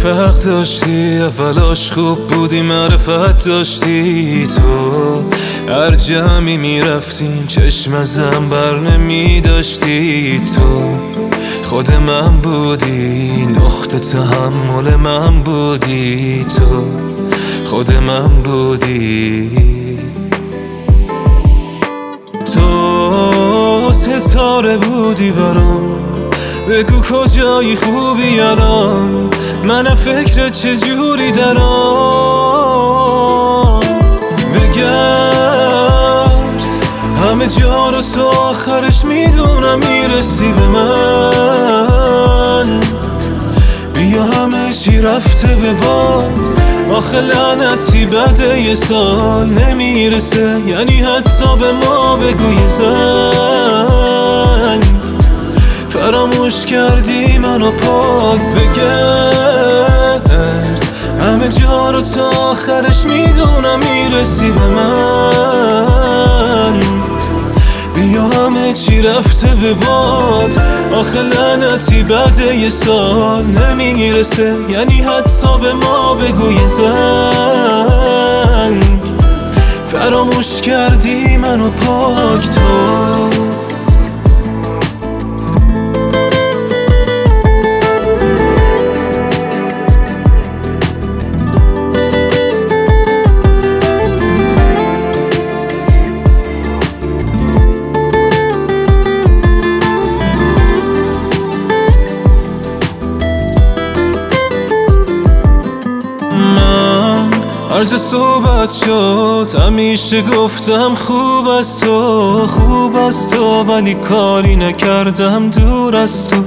فرق داشتی، اولاش خوب بودی، معرفت داشتی. تو هر جمعی میرفتیم چشم ازم بر نمی داشتی. تو خود من بودی، نقطه تحمل من بودی. تو خود من بودی. تو ستاره بودی برام، بگو کجایی، خوبی الان؟ من فکر چجوری درام؟ بگرد همه جا رو، تو آخرش میدونم میرسی به من. بیا همه چی رفته به باد، آخه لعنتی بعد یه سال نمیرسه، یعنی حتی به ما بگو یه زنگ. فراموش کردی منو پاک، بگرد همه جا رو، تا آخرش میدونم میرسی به من. بیا همه چی رفته به باد، آخه لعنتی بعد یه سال نمیرسه، یعنی حتی به ما بگو یه زنگ. فراموش کردی منو پاک تو. عرض صحبت شد، همیشه گفتم خوب از تو، خوب از تو، ولی کاری نکردم دور از تو.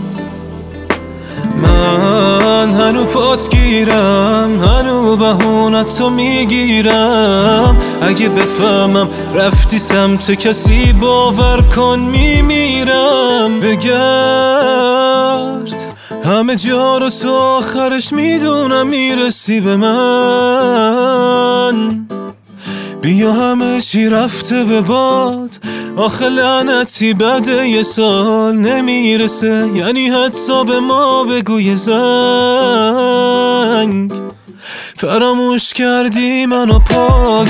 من هنو پات گیرم، هنو بهونت تو میگیرم. اگه بفهمم رفتی سمت کسی، باور کن میمیرم. بگرد همه جا رو، تو آخرش میدونم میرسی به من. بیا همه چی رفته به باد، آخه لعنتی بعد یه سال نمیرسه، یعنی حتی به ما بگو یه زنگ. فراموش کردی منو پاک،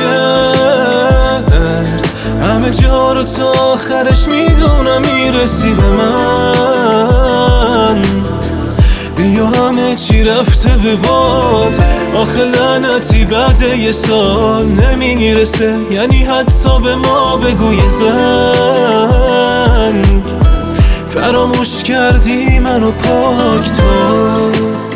بگرد همه جا رو، تا آخرش میدونم میرسی به من. بیا همه چی رفته به باد، آخه لعنتی بعد یه سال نمیرسه، یعنی حتی به ما بگو یه زنگ. فراموش کردی منو پاک تو.